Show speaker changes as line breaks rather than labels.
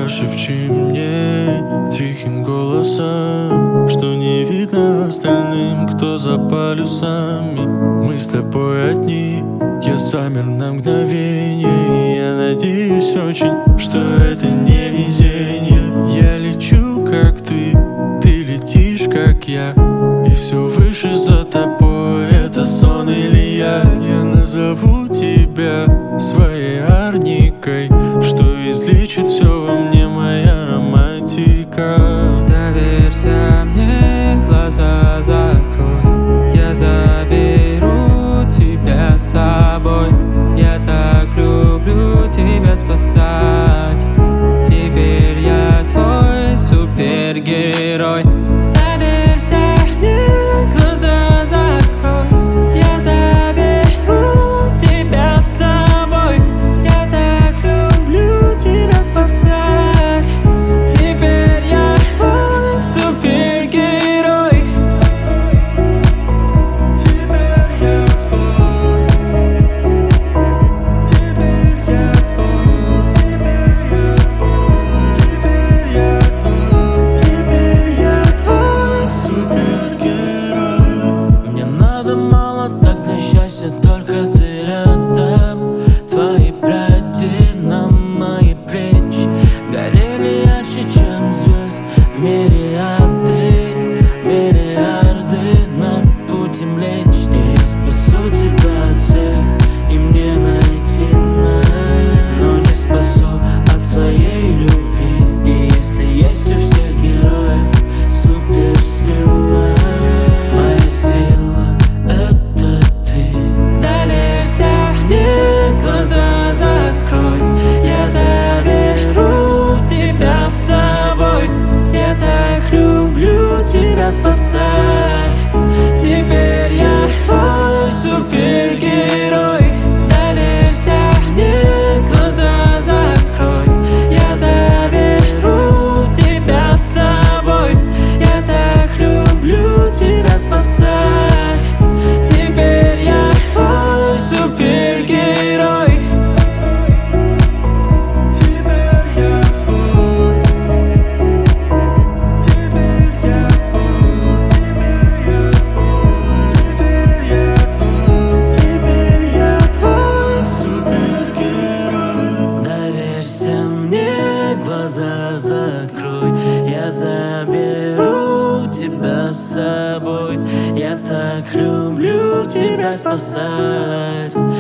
Прошепчи мне тихим голосом, что не видно остальным, кто за полюсами. Мы с тобой одни, я замер на мгновение. Я надеюсь очень, что это не везение. Я лечу, как ты летишь, как я, и все выше за тобой. Это сон или я назову тебя своей арникой, что излечит все во мне, моя романтика.
Доверься мне, глаза закрой, я заберу тебя с собой. Я так люблю тебя спасать, теперь я твой супергерой. Доверься мне, глаза закрой, я заберу тебя с собой. Я так люблю тебя спасать, теперь я твой супергерой.
Теперь я твой, теперь я твой, теперь я твой, теперь я твой супергерой.
Мне надо мало так для счастья, только ты рядом. Твои пряди на мои плечи горели ярче, чем звезд мириады, миллиарды на пути Млечный. Я спасу тебя от всех, и мне найти но не спасу от своей любви. И если есть у всех героев суперсила, моя сила — это ты.
Доверься мне, глаза закрой, я заберу тебя с собой. Я так люблю тебя спасать, теперь я твой супергерой. Доверься мне, глаза закрой, я заберу тебя с собой. Я так люблю тебя спасать, теперь я твой супергерой.
Теперь я твой, теперь я твой, теперь я твой, теперь я твой супергерой.
Доверься мне, глаза закрой, я заберу тебя с собой. Я так люблю тебя спасать,